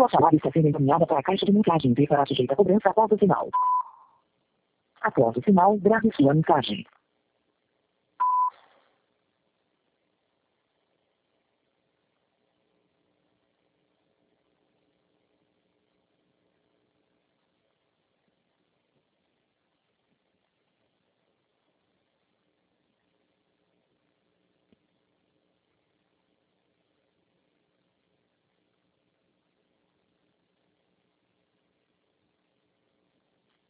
Sua chamada está sendo encaminhada para a caixa de mensagens e será sujeita a cobrança após o sinal. Após o sinal, grave sua mensagem.